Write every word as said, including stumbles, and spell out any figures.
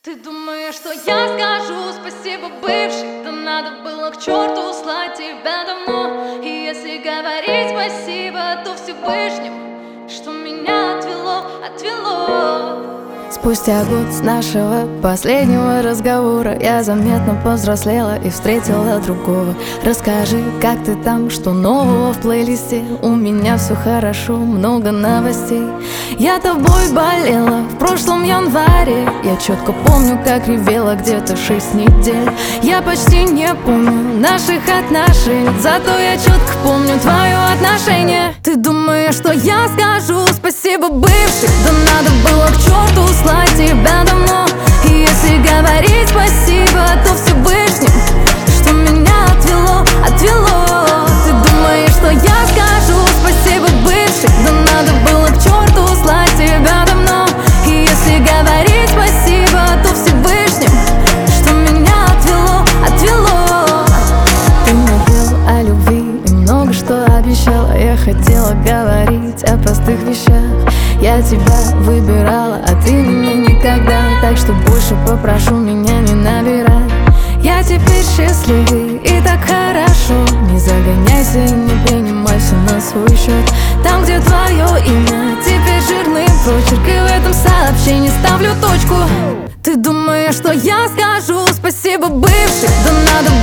Ты думаешь, что я скажу спасибо бывший? Да надо было к черту услать тебя давно. И если говорить спасибо, то Всевышнему, что меня отвело, отвело. Спустя год с нашего последнего разговора я заметно повзрослела и встретила другого. Расскажи, как ты там, что нового в плейлисте? У меня все хорошо, много новостей. Я тобой болела в прошлом январе. Я четко помню, как ревела где-то шесть недель. Я почти не помню наших отношений, зато я четко помню твое отношение. Ты думаешь, что я скажу спасибо бывший? Да надо было к черту услать тебя давно. И если говорить спасибо, то Всевышнему, что меня отвело, отвело. Ты думаешь, что я скажу спасибо бывший? Да надо было к черту услать тебя давно. И если говорить спасибо, то Всевышнему, что меня отвело, отвело. Ты мне пел о любви и много что обещала. Я хотела говорить о простых вещах. Я тебя выбирала, а ты меня никогда. Так что больше попрошу меня не набирать. Я теперь счастливый и так хорошо. Не загоняйся и не принимай все на свой счет. Там, где твое имя, теперь жирный прочерк, и в этом сообщении ставлю точку. Ты думаешь, что я скажу спасибо бывший? Да надо